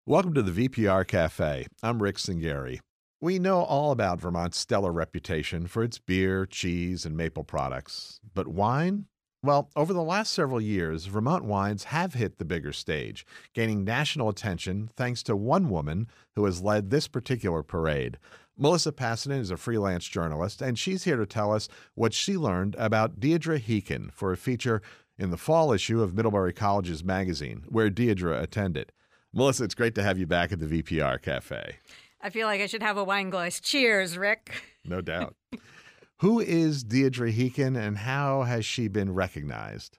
Welcome to the VPR Cafe. I'm Rick Singeri. We know all about Vermont's stellar reputation for its beer, cheese, and maple products. But wine? Well, over the last several years, Vermont wines have hit the bigger stage, gaining national attention thanks to one woman who has led this particular parade. Melissa Passinen is a freelance journalist, and she's here to tell us what she learned about Deirdre Heakin for a feature in the fall issue of Middlebury College's magazine, where Deirdre attended. Melissa, it's great to have you back at the VPR Cafe. I feel like I should have a wine glass. Cheers, Rick. No doubt. Who is Deirdre Heakin and how has she been recognized?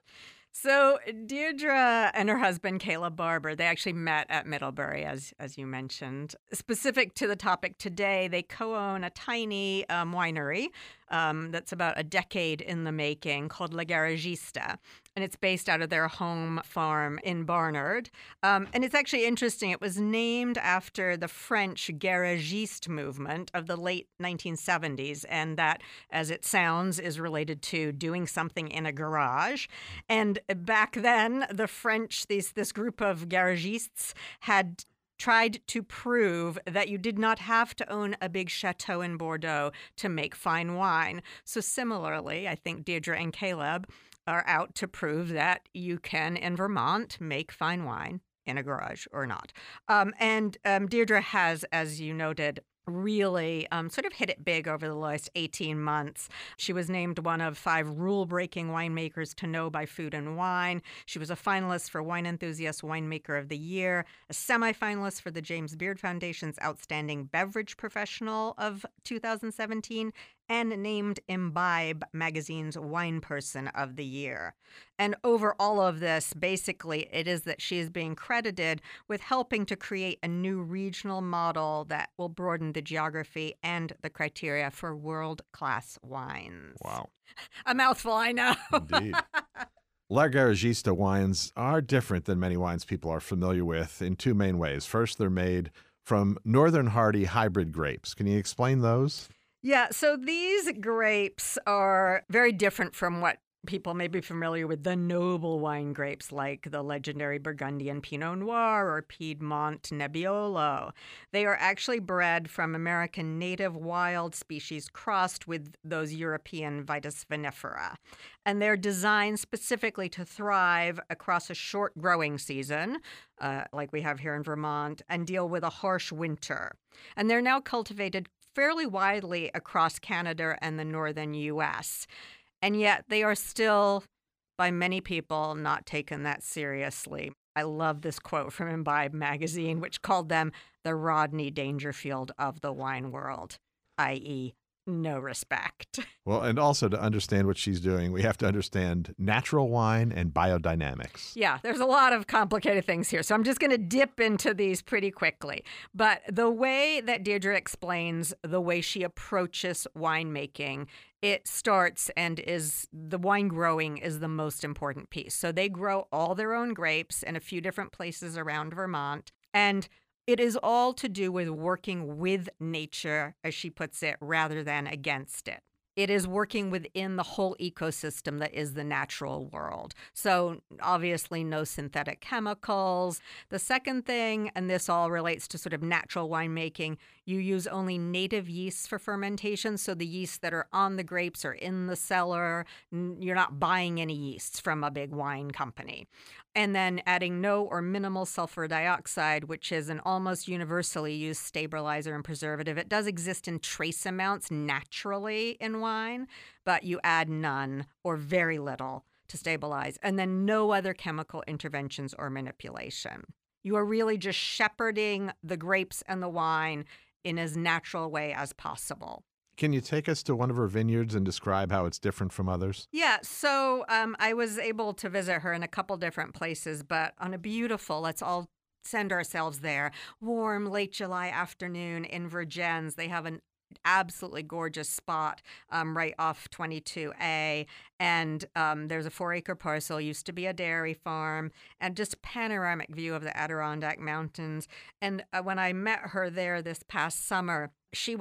So Deirdre and her husband, Caleb Barber, they actually met at Middlebury, as you mentioned. Specific to the topic today, they co-own a tiny winery that's about a decade in the making called Le Garagiste. And it's based out of their home farm in Barnard. And it's actually interesting. It was named after the French garagiste movement of the late 1970s. And that, as it sounds, is related to doing something in a garage. And back then, the French, this group of garagistes had tried to prove that you did not have to own a big chateau in Bordeaux to make fine wine. So similarly, I think Deirdre and Caleb are out to prove that you can, in Vermont, make fine wine in a garage or not. And Deirdre has, as you noted, really sort of hit it big over the last 18 months. She was named one of 5 rule-breaking winemakers to know by Food and Wine. She was a finalist for Wine Enthusiast Winemaker of the Year, a semifinalist for the James Beard Foundation's Outstanding Beverage Professional of 2017, and named Imbibe magazine's Wine Person of the Year. And over all of this, basically, it is that she is being credited with helping to create a new regional model that will broaden the geography and the criteria for world-class wines. Wow. A mouthful, I know. Indeed. La Garagiste wines are different than many wines people are familiar with in 2 main ways. First, they're made from Northern Hardy hybrid grapes. Can you explain those? Yeah, so these grapes are very different from what people may be familiar with, the noble wine grapes like the legendary Burgundian Pinot Noir or Piedmont Nebbiolo. They are actually bred from American native wild species crossed with those European Vitis vinifera. And they're designed specifically to thrive across a short growing season, like we have here in Vermont, and deal with a harsh winter. And they're now cultivated fairly widely across Canada and the northern U.S., and yet they are still, by many people, not taken that seriously. I love this quote from Imbibe magazine, which called them the Rodney Dangerfield of the wine world, i.e., no respect. Well, and also to understand what she's doing, we have to understand natural wine and biodynamics. Yeah, there's a lot of complicated things here, so I'm just going to dip into these pretty quickly. But the way that Deirdre explains the way she approaches winemaking, it starts and is the wine growing is the most important piece. So they grow all their own grapes in a few different places around Vermont, and it is all to do with working with nature, as she puts it, rather than against it. It is working within the whole ecosystem that is the natural world. So obviously no synthetic chemicals. The second thing, and this all relates to sort of natural winemaking, you use only native yeasts for fermentation. So the yeasts that are on the grapes are in the cellar. You're not buying any yeasts from a big wine company. And then adding no or minimal sulfur dioxide, which is an almost universally used stabilizer and preservative. It does exist in trace amounts naturally in wine, but you add none or very little to stabilize. And then no other chemical interventions or manipulation. You are really just shepherding the grapes and the wine in as natural way as possible. Can you take us to one of her vineyards and describe how it's different from others? Yeah, so I was able to visit her in a couple different places, but on a beautiful, let's all send ourselves there, warm late July afternoon in Vergennes. They have an absolutely gorgeous spot right off 22A, and there's a 4-acre parcel, used to be a dairy farm, and just a panoramic view of the Adirondack Mountains. And when I met her there this past summer, she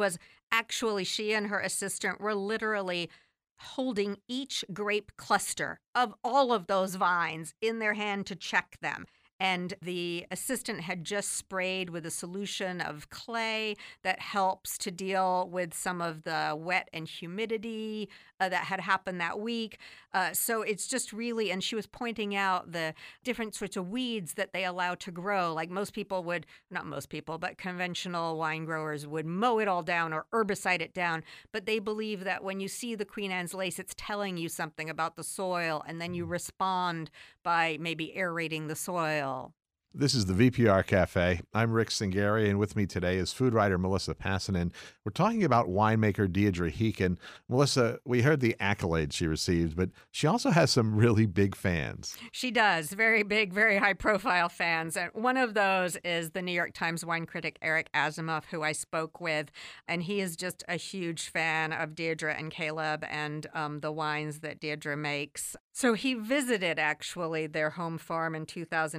and her assistant were literally holding each grape cluster of all of those vines in their hand to check them. and the assistant had just sprayed with a solution of clay that helps to deal with some of the wet and humidity that had happened that week. So it's just really, and she was pointing out the different sorts of weeds that they allow to grow. Like most people would, not most people, but conventional wine growers would mow it all down or herbicide it down. But they believe that when you see the Queen Anne's lace, it's telling you something about the soil, and then you respond by maybe aerating the soil. This is the VPR Cafe. I'm Rick Singari, and with me today is food writer Melissa Passanen. We're talking about winemaker Deirdre Heakin. Melissa, we heard the accolades she received, but she also has some really big fans. She does. Very big, very high-profile fans. And one of those is the New York Times wine critic Eric Asimov, who I spoke with, and he is just a huge fan of Deirdre and Caleb and the wines that Deirdre makes. So he visited, actually, their home farm in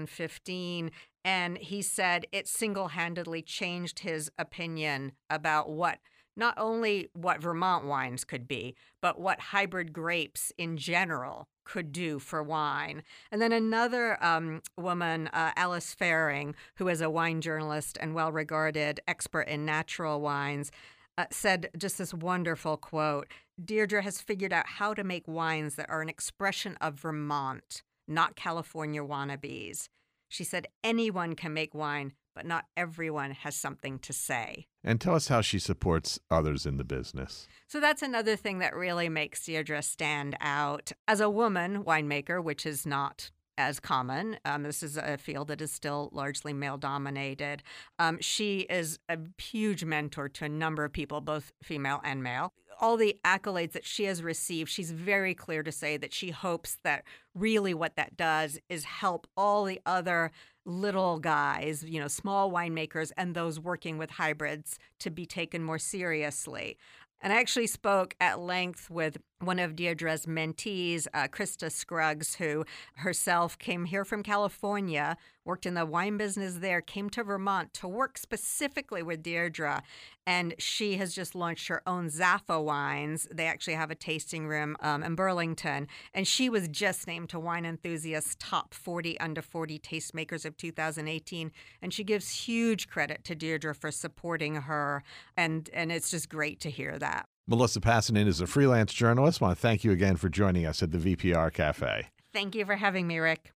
2015, and he said it single-handedly changed his opinion about not only what Vermont wines could be, but what hybrid grapes in general could do for wine. And then another woman, Alice Faring, who is a wine journalist and well-regarded expert in natural wines, said just this wonderful quote: Deirdre has figured out how to make wines that are an expression of Vermont, not California wannabes. She said anyone can make wine, but not everyone has something to say. And tell us how she supports others in the business. So that's another thing that really makes Deirdre stand out. As a woman winemaker, which is not as common. This is a field that is still largely male-dominated. She is a huge mentor to a number of people, both female and male. All the accolades that she has received, she's very clear to say that she hopes that really what that does is help all the other little guys, small winemakers and those working with hybrids to be taken more seriously. And I actually spoke at length with one of Deirdre's mentees, Krista Scruggs, who herself came here from California, worked in the wine business there, came to Vermont to work specifically with Deirdre. And she has just launched her own Zaffa wines. They actually have a tasting room in Burlington. And she was just named to Wine Enthusiast's top 40 under 40 tastemakers of 2018. And she gives huge credit to Deirdre for supporting her. And it's just great to hear that. Melissa Passanen is a freelance journalist. I want to thank you again for joining us at the VPR Cafe. Thank you for having me, Rick.